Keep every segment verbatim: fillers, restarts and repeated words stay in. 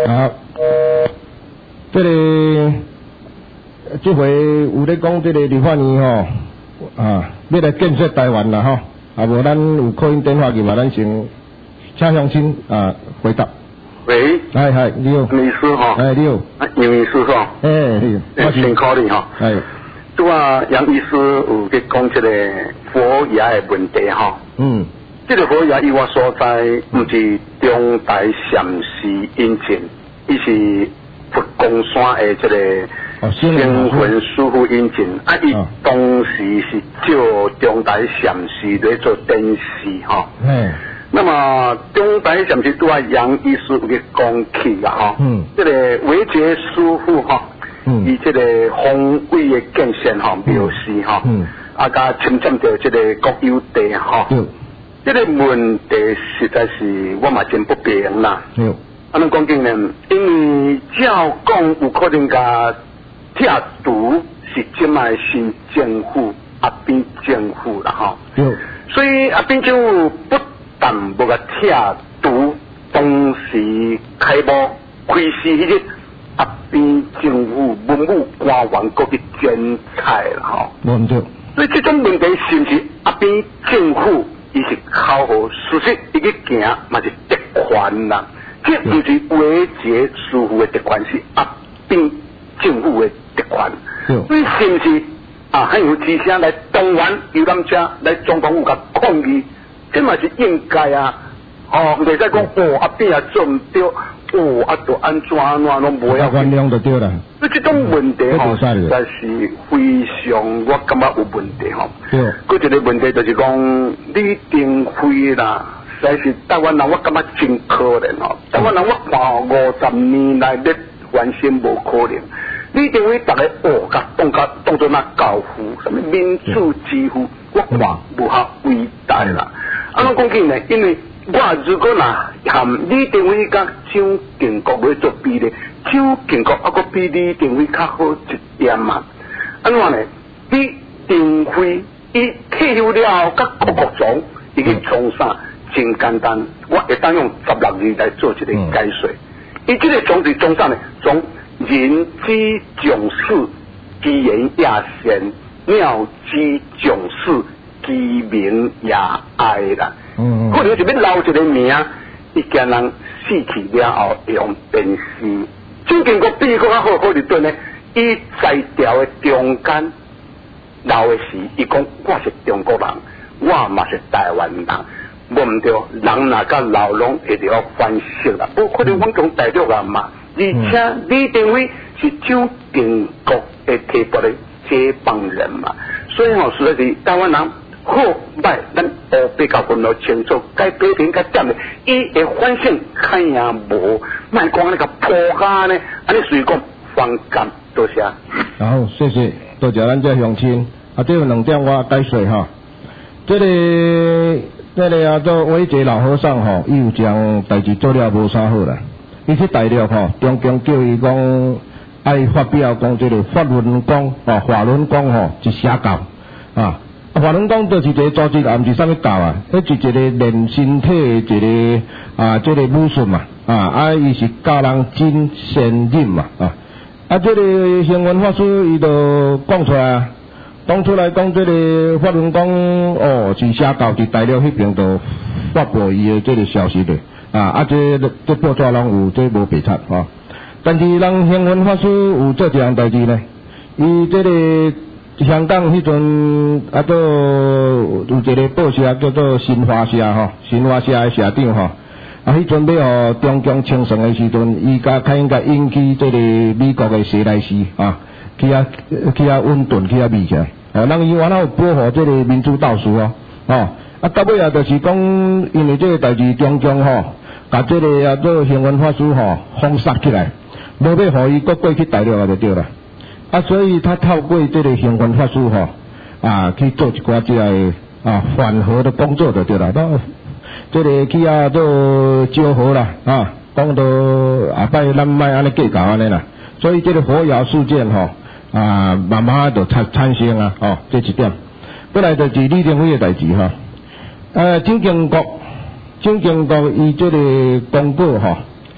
好，这个这回有咧讲这个立法院吼啊，要来建设台湾啦吼，啊无咱有可能电话去嘛，咱先请乡亲啊回答。 喂， 系系你好， 律师哈， 哎你好， 啊杨医师哈， 哎你好， 辛苦你哈， 哎， 拄啊杨医师有去讲这个佛牙的问题哈，嗯，这个佛牙以我所在，不是中台禅师引进，伊是佛光山的这个星魂师傅引进，啊伊当时是照中台禅师在做电视哈，嗯。那么中台禅师拄啊杨医师有去讲起啊哈，嗯，这个维杰师傅哈，嗯，以这个宏伟的建设哈表示哈，嗯，啊加侵占到这个国有地哈，嗯，这个问题实在是我嘛真不平啦，嗯，啊侬讲紧呢，因为照讲有可能甲拆除是即卖新政府阿扁政府啦哈，嗯，所以阿扁政府不但无个拆除，当时开幕开始迄日，阿扁政府文武官员各去剪彩啦吼。 冇错。 所以这种问题是不是阿扁政府伊是靠好事实伊去行，嘛是特权啦？这不是维杰师傅的特权，是阿扁政府的特权。所以是不是啊？很有之声来动员游览车来总统府甲抗议？这嘛是应该啊，哦，袂使讲哦，阿扁也做唔对，哦，啊，就安怎安怎拢无要。 原谅就对啦。 所以这种问题吼，实在是非常，我感觉有问题吼。对。佮一个问题就是讲李登辉啦，实在是台湾人，我感觉真可怜吼。台湾人我看五十年来咧完全无可能。李登辉逐个哦，甲当甲当作那教父，什么民主之父，我看无遐伟大啦。啊，我讲起呢，因为我如果呐含李登辉甲蒋经国要做比咧，蒋经国啊，佮比李登辉较好一点嘛。安怎呢？李登辉伊退休了后，甲国国总伊去从啥？真简单，我会当用十六字来做一个解说。伊、嗯、这个从是从啥呢？从人之重视，其言也善；鸟之重视，其名也哀啦。嗯，可能是要留一个名，伊惊人死去了后会用电视。蒋经国比佫较好好伫对呢，伊在条的中间留的是，伊讲我是中国人，我嘛是台湾人。无毋对，人若甲老拢会着反省啦，不可能反攻大陆啊嘛。而且李登辉是蒋经国的提拔的接棒人嘛，所以吼，实在是台湾人好歹，咱乌白甲分得清楚，该批评该点的，伊会反省看也无，莫讲那个破家呢，安尼随讲反感，多谢。 好，谢谢，多谢咱这乡亲。啊，这有两点我解说哈，这个。这个啊，做维杰老和尚吼，伊有将代志做了无啥好啦。伊去大陆吼，中共叫伊讲爱发表讲这个法轮功哦，法轮功吼是邪教啊。法轮功就是一个组织，也毋是啥物教啊，迄是一个练身体的一个啊，这个武术嘛啊，啊伊是教人真善忍嘛啊。啊，这个星云法师伊就讲出来啊。讲出来讲，这个法轮功哦是邪教，伫大陆迄边都发布伊的这个消息的啊，啊这这报纸拢有，这无白插啊。但是人星云法师有做一项代志呢，伊这个香港迄阵啊，做有一个报社叫做新华社吼，新华社的社长吼，啊迄阵要互中共清算的时阵，伊甲较应该引起这个美国的西来士啊。去遐去遐温顿去遐密起来，哦，人伊原来有保护这个民主倒数哦，哦，啊到尾啊就是讲，因为这个代志中共吼，把这个啊做星云法师吼封杀起来，无要互伊搁过去大陆啊就对啦，啊所以他透过这个星云法师吼啊去做一寡这个啊缓和的工作就对啦，那这个去遐做交和啦啊，讲到下摆咱莫安尼计较安尼啦，所以这个火窑事件吼。啊，慢慢就产产生啊，哦，这一点。本来就是李登辉的代志哈。呃，蒋经国，蒋经国伊这个公告哈，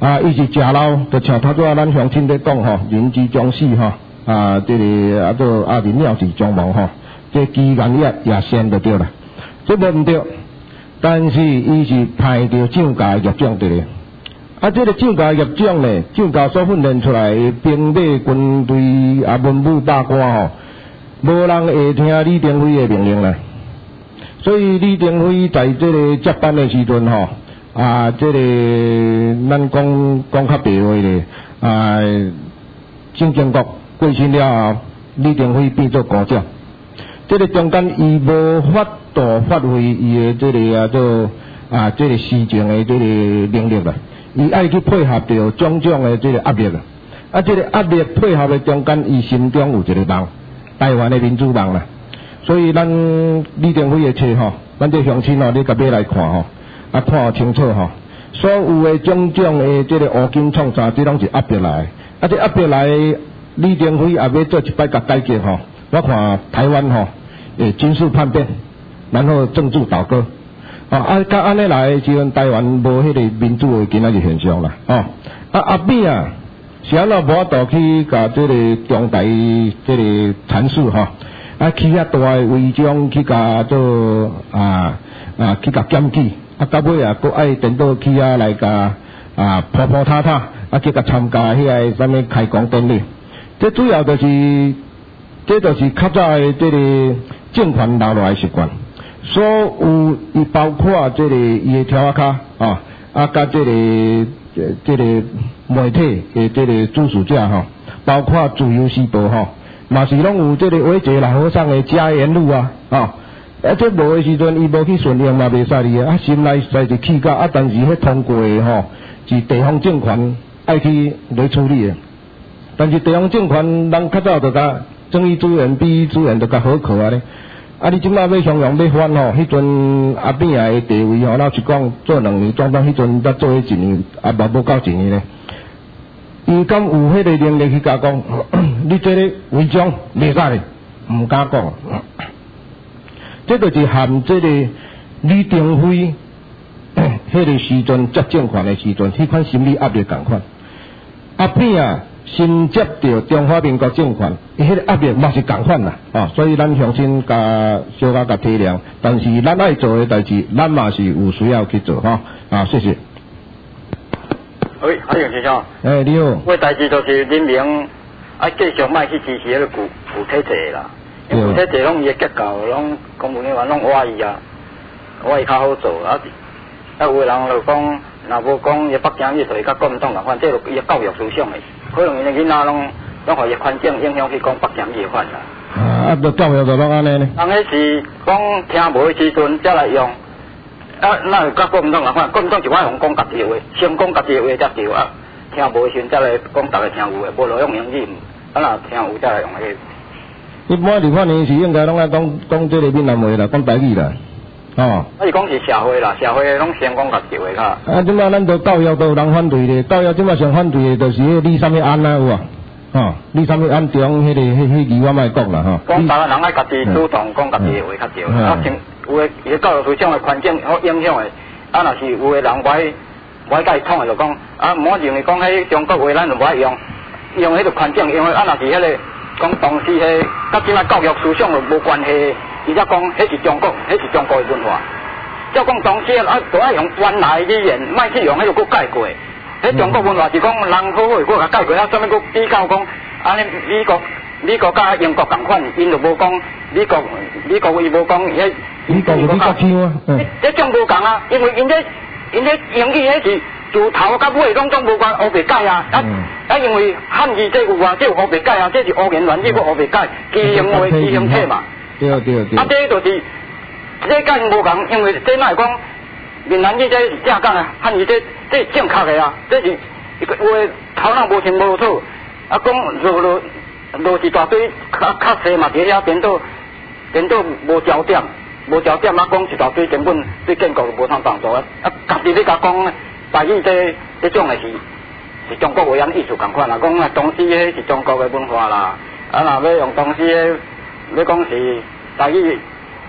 啊，伊是食老，就像头拄仔咱乡亲咧讲吼，人之将死吼，啊，这个啊做啊是鸟之将亡吼，这鸡眼也也先就对啦，这无毋对，但是伊是派着蒋家业长对咧。啊，这个蒋家业长呢，蒋家所训练出来的兵马军队啊，文武百官吼，无人会听李登辉的命令啦。所以李登辉在这个接班的时阵吼，啊，这个咱讲讲较白话咧，啊，蒋经国过身了后，李登辉变做国长。这个中间伊无法度发挥伊的这个啊做啊这个施政的这个能力啦。伊爱去配合着种种的这个压力啊，啊，这个压力配合的中间，伊心中有一个梦，台湾的民主梦啦。所以咱李登辉的册吼，咱这乡亲吼，你甲买来看吼，啊看清楚吼，所有的种种的这个乌金创啥，这拢是压迫来的，啊，这压迫来的李登辉也要做一摆甲改革吼，我看台湾吼，诶，军事叛变，然后政治倒戈。哦，啊，甲安尼来的时阵，台湾无迄个民主的今仔日现象啦。哦，啊阿扁啊，是安怎无法度去甲这个中台这个阐述吼，啊起遐大的威将去甲做啊啊去甲检举，啊到尾啊，佫爱颠倒去啊来甲啊扑扑踏踏，啊去甲参加迄个啥物开工典礼，这主要就是，这就是较早的这个政权留落来习惯。所有伊包括这个伊的条卡啊，啊甲这个这个媒体的这个主事者吼，包括自由时报吼，嘛是拢有这个伟杰老和尚的假言录啊，啊，啊这无的时阵伊无去顺应嘛袂使哩啊，心内实在是气甲啊，但是迄通过的吼是地方政权爱去来处理的，但是地方政权人较早就甲正义资源、比义资源就甲好靠啊咧。啊！你即摆要向阳要翻吼，迄阵阿扁的地位吼，老实讲做两年，总当迄阵才做迄一年，啊，嘛无够一年咧。伊敢有迄个能力去甲讲，你这个违章袂使咧，毋敢讲。这就是含这个李登辉迄个时阵接政权的时阵，迄款心理压力共款。阿扁啊！新接到中华民国政权，伊迄个压力嘛是共款啦，哦，所以咱乡亲甲小可甲体谅，但是咱爱做的代志，咱嘛是有需要去做哈，啊，谢谢。 喂，海洋先生。 诶、欸，你好。我代志就是人民爱继续卖去支持迄个固固体制啦，因为固体制拢伊个结构，拢公务人员拢歪伊啊，歪伊较好做啊。啊，有个人就讲，若无讲伊北京意就会甲国民党共款，这就伊个教育思想诶。可能因个囡仔拢拢互伊环境影响去讲北京意款啦。 啊，啊，都教育就拢安尼呢。 人迄是讲听无的时阵才来用，啊，那有甲国民党共款，国民党就爱用讲家己的话，先讲家己的话才对啊。听无的时阵才来讲大家听有的，无路用英语，啊若听有才来用迄个。 一般嚟看呢是应该拢爱讲讲这个闽南话啦，讲台语啦。哦， 我是讲是社会啦，社会拢先讲家己话较。 啊，即摆咱都教育都有人反对咧，教育即摆上反对的，就是迄李什么安啊有啊，哦，李什么安中迄个迄迄字我莫讲啦吼。 讲大家人爱家己主动讲家己的话较对，啊，像有诶伊教育思想的环境好影响的，啊，若是有诶人歹歹甲伊创的就讲，啊，唔好认为讲迄中国话咱就唔爱用，用迄个环境，因为啊，若是迄个讲当时迄甲即摆教育思想就无关系。伊则讲，迄是中国，迄是中国的文化。则讲当时啊，都爱用原来的语言，莫去用迄个佫改过。迄中国文化是讲人好好佫甲改过，啊，啥物佫比较讲，安尼美国美国甲英国共款，因就无讲美国美国伊无讲迄美国有美国腔啊。 这种无共啊，因为因这因这英语迄是自头到尾拢总无关乌白改啊。啊啊，因为汉语这有啊，这有乌白改啊，这是乌言乱语佫乌白改，畸形话畸形体嘛。 对对对。 啊，这就是这甲因无共，因为这乃讲闽南语这是正讲啊，汉语这这是正确的啊，这是一个话头脑无清无楚，啊讲落落落一大堆较较细嘛，伫遐颠倒颠倒无焦点，无焦点啊讲一大堆根本对建国无啥帮助啊，啊家己咧甲讲台语这这种的是是中国话音意思共款啦，讲啊当时迄是中国的文化啦，啊若要用当时的。要讲是台语，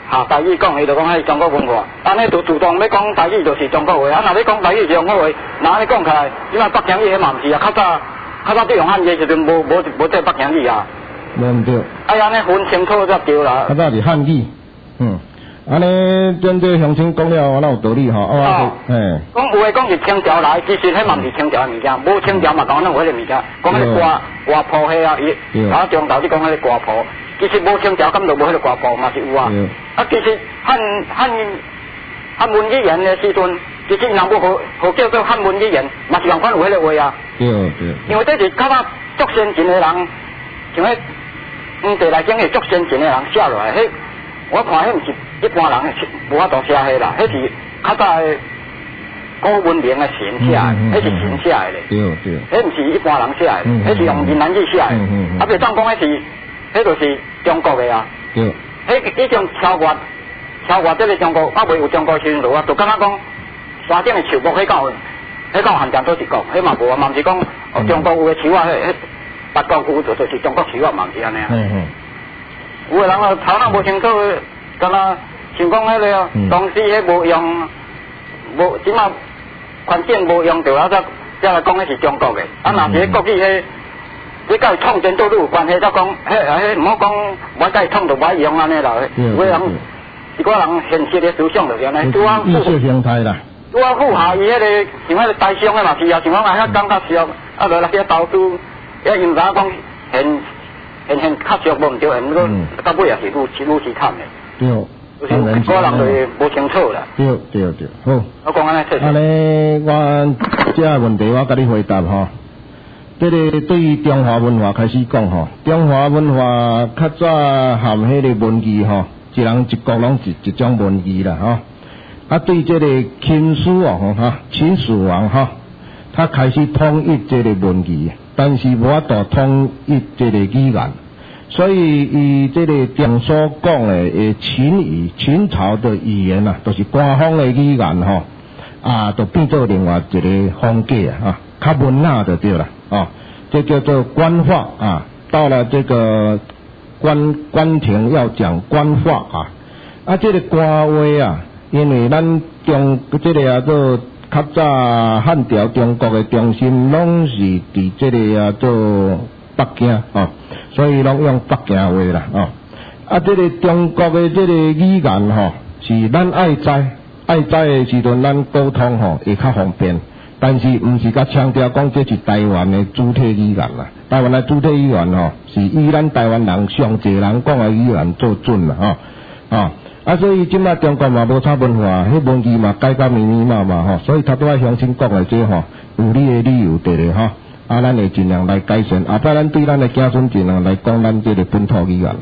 下台语讲，伊就讲迄中国文化，安尼就自动要讲台语就是中国话，啊，若要讲台语是中国话，那安尼讲起来，即摆北京语迄嘛毋是啊，较早较早对用汉语时阵无无无对北京语啊。 无毋对。 哎安尼分清楚才对啦。 较早是汉语，嗯，安尼针对乡亲讲了，那有道理吼，啊，嘿。 讲有诶讲是清朝来，其实迄嘛毋是清朝诶物件，无清朝嘛讲咱有迄个物件，讲迄个瓜瓜坡迄啊，伊啊中头你讲迄个瓜坡。其实无清朝，咁就无迄个瓜埔嘛是有啊。啊，其实汉汉汉文语言的时阵，其实若无好好叫做汉文语言，嘛是共款有迄个话啊。对对。因为这是较早足先进的人，像迄嗯地内经是足先进的人写落来，迄我看迄毋是一般人无法度写迄啦，迄是较早的古文明的神写的，迄是神写的咧。对对。迄毋是一般人写的，迄是用闽南语写的。啊，袂当讲迄是。迄就是中国的啊，对。迄迄种超越超越这个中国，啊袂有中国时阵啊，就敢若讲山顶的树木，迄讲迄讲汉江都是国，迄嘛无啊，嘛毋是讲哦中国有的树啊，迄迄别国有就就是中国树啊，嘛毋是安尼啊。嗯嗯。有的人啊头脑无清楚，敢若想讲迄个当时迄无用，无即马环境无用着啊，则则来讲迄是中国的，啊若是国语迄。你甲伊创建都有关系，则讲，迄迄毋好讲，我甲伊创就无爱用安尼啦。有个人，一个人现实的思想就是安尼。拄啊意识形态啦。 拄啊富下伊迄个像迄个台商的嘛是啊，像讲啊遐感觉俗，啊落来去投资，遐因知影讲现现现较俗无毋对，毋过到尾也是愈愈是惨的。对。就是个人就是无清楚啦。 对对对，好。 我讲安尼确实。 安尼，我这个问题我甲你回答吼。这个对于中华文化开始讲吼，中华文化较早含迄个文字吼，一人一国拢是一种文字啦吼。啊，对这个秦始皇哈，秦始皇哈，他开始统一这个文字，但是无法度统一这个语言，所以伊这个中所讲的诶秦语，秦朝的语言啊，都是官方的语言吼，啊，都变做另外一个风格啊，较文雅就对啦。啊，这叫做官话啊，到了这个官官廷要讲官话啊，啊，这个官话啊，因为咱中这个啊做较早汉朝中国的中心拢是伫这个啊做北京啊，所以拢用北京话啦啊，啊，这个中国的这个语言吼，是咱爱知爱知的时阵，咱沟通吼会较方便。但是毋是甲强调讲这是台湾的主体语言啦，台湾的主体语言吼是以咱台湾人上侪人讲的语言做准啦吼，啊啊所以即摆中国嘛无啥文化，迄文字嘛改改密密麻麻吼，所以头拄仔乡亲讲的这吼有你的理由对咧吼，啊咱会尽量来改善，后摆咱对咱的子孙尽量来讲咱这个本土语言。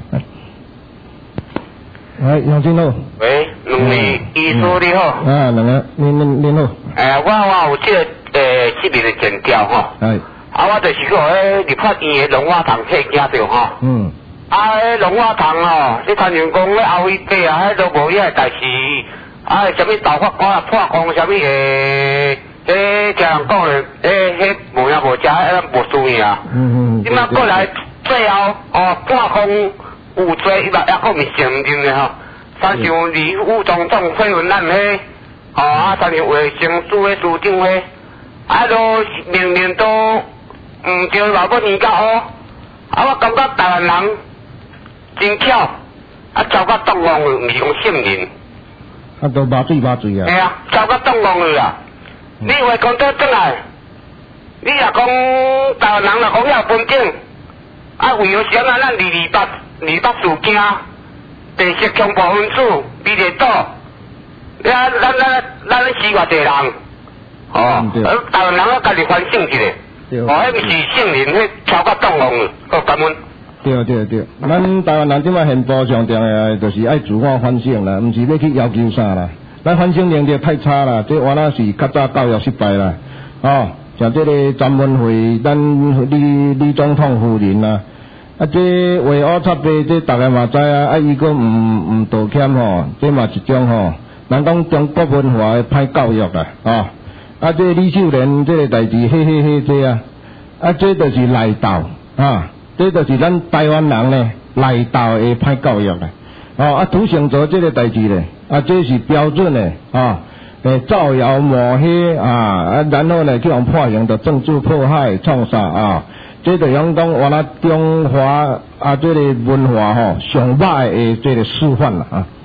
喂，乡亲好。 喂，两位医师你好。 啊，两个，恁恁恁好。 诶，我我有这个诶这边的诊调吼。系。啊，我就是讲迄立法院的龙华堂迄惊着吼。嗯。啊，迄龙华堂吼，你参像讲迄后尾底啊，迄都无遐代志，啊，什么导法官啊破空，什么诶，迄听人讲诶，诶，迄无影无食，迄无输赢啊。嗯嗯。今仔过来最后哦破空。有做伊嘛还阁未承认的吼，三像李副总统绯闻案迄，吼啊，三像卫生署的署长迄，啊都明明都毋对老母年甲好，啊我感觉台湾人真巧，啊走到东王去，毋是用姓林。 啊都麻醉麻醉啊。 嘿啊，走到东王去啊，你话讲倒转来，你若讲台湾人若讲遐分境，啊为何是安那咱二二八？二八事件，地势强暴分子，美丽岛，咱咱咱咱死偌济人，哦，台湾人啊家己反省一下，哦，迄毋是姓林，迄超过动乱了，好感恩。 对对对，咱台湾人即摆现步上重要就是爱自我反省啦，毋是要去要求啥啦。咱反省能力太差啦，这原来是较早教育失败啦，哦，像这个詹文慧，咱李李总统夫人啊。啊，这为乌插白，这大家嘛知啊。啊，伊个毋毋道歉吼，这嘛一种吼，人讲中国文化的歹教育啦，啊，啊，这李秀莲这个代志，嘿嘿嘿这啊，啊，这就是内斗啊，这就是咱台湾人呢内斗的歹教育啦。 哦啊，土成做这个代志咧，啊，这是标准的啊，诶，造谣抹黑啊，啊，然后呢，去用判刑的政治迫害、创啥啊，这就讲讲我那中华啊，这个文化吼上歹的这个示范啦啊。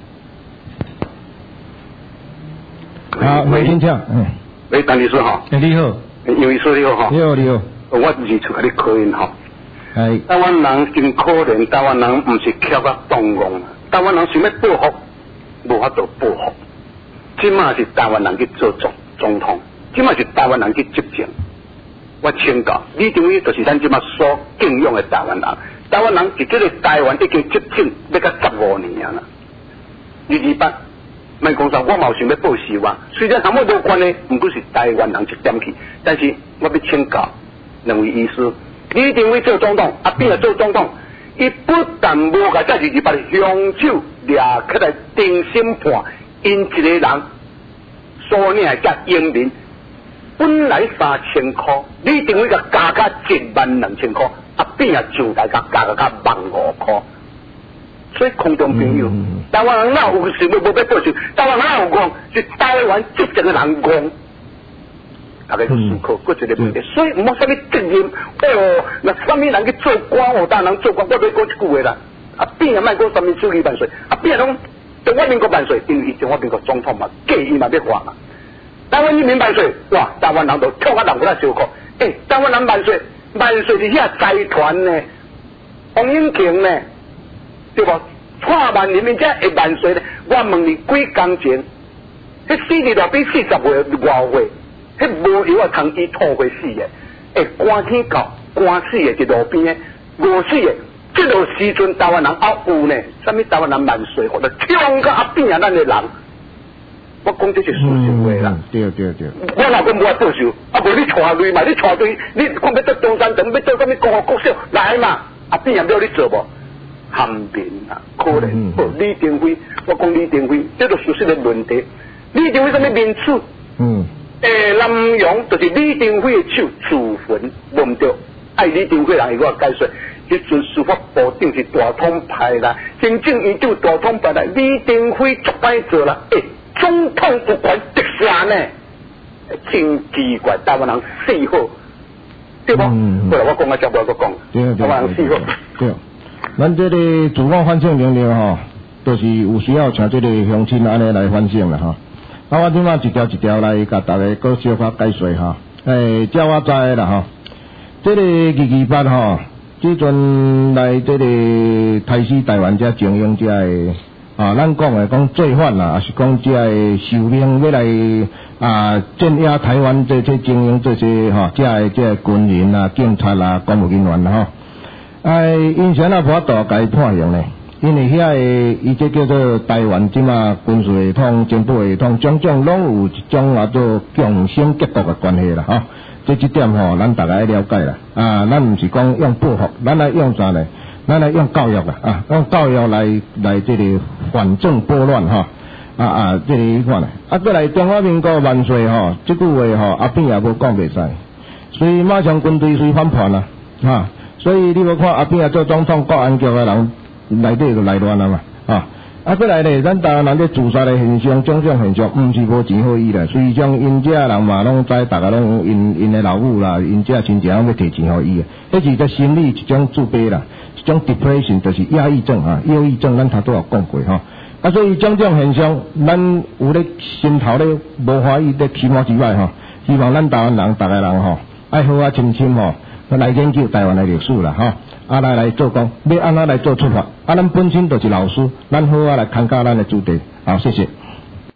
啊，魏先生，嗯， 喂，陈律师哈， 哎，你好， 杨律师你好哈， 你好你好， 我是出来你考验哈。 系， 台湾人真可怜，台湾人唔是巧甲动戆，台湾人想要报复，无法度报复。即马是台湾人去做总总统，即马是台湾人去执政。我请教，李登辉就是咱即马所敬仰的台湾人。台湾人伫这个台湾已经执政要到十五年啊啦。二二八，卖讲啥，我嘛有想要报仇啊。虽然他们无关呢，毋过是台湾人一点去，但是我要请教两位医师。李登辉做总统，阿扁也做总统，伊不但无甲这二二八的凶手抓起来定审判，因一个人所领才英明，本来三千块，李登辉甲加加一万两千块，阿扁也就大家加加加万五块。所以空中朋友，台湾人哪有想要无要报仇？台湾哪有讲是台湾执政的人讲？大家去思考，搁一个问题，所以唔好啥物责任。哦，那啥物人去做官，哦，当人做官，我要讲一句话啦。啊，变也莫讲啥物手机万岁，啊，变讲中华民国万岁，因为中华民国总统嘛，假伊嘛要话嘛。台湾人民万岁，哇，台湾人都跳啊人不来受苦。诶，台湾人万岁，万岁是遐财团呢，洪英庆呢，对不？蔡万人民才会万岁呢。我问你几工前，迄四十多比四十岁外岁。迄无药啊，通伊吐回死的，会寒天到，寒死的伫路边的，饿死的，这个时阵台湾人还有呢，啥物台湾人万岁，或者抢到阿扁啊，咱的人，我讲这是事实话啦。 对对对。 我老公无爱报仇，啊无你带累嘛，你带队，你看要做中山城，要做啥物国国小来嘛，阿扁也要你做无，含面啊，可怜。好，李登辉，我讲李登辉，这个属实的问题，李登辉啥物面子？嗯。诶，南洋就是李登辉的手自焚，无唔对。爱李登辉人，伊我解说，迄阵司法部长是大统派啦，行政院长大统派啦，李登辉足歹做啦。诶，总统有权特赦呢，真奇怪，台湾人死好，对不？嗯。后来我讲啊，就无再讲，台湾人死好。 对，咱这个自我反省能力吼，都是有需要请这个乡亲安尼来反省啦哈。啊，我即摆一条一条来甲大家搁小可解说哈。诶，照我知啦哈，这个二二八吼，即阵来这个台西台湾遮精英遮的啊，咱讲诶讲罪犯啦，也是讲遮的受命要来啊镇压台湾这些精英这些吼，遮的遮军人啊、警察啊、公务人员啦吼，哎，因前啊无法度甲伊判刑咧。因为遐个，伊这叫做台湾即马军事系统、政府系统，种种拢有一种啊做共生结合的关系啦，吼。这一点吼，咱大家要了解啦。啊，咱毋是讲用报复，咱来用啥呢？咱来用教育啦，啊，用教育来来这个反正拨乱哈。啊啊，这个看咧。啊，再来中华民国万岁吼，这句话吼，阿扁也无讲袂使，所以马上军队随反叛啦，哈。所以你无看阿扁也做总统，国安局的人。内底就来乱啦嘛，啊！啊，再来咧，咱台湾人咧自杀的现象，种种现象，毋是无钱好医啦。所以讲因遮人嘛，拢知，大家拢因因的老母啦，因遮亲戚拢要摕钱好医嘅。迄是个心理一种自卑啦，一种 depression， 就是压抑症啊，忧郁症，咱头都有讲过吼。啊，所以种种现象，咱有咧心头咧无欢喜咧起码之外吼，希望咱台湾人，大家人吼，爱好啊深深吼，来研究台湾的历史啦吼。啊，来来做工，要安怎来做出发？啊，咱本身就是老师，咱好啊来参加咱的主题。好，谢谢。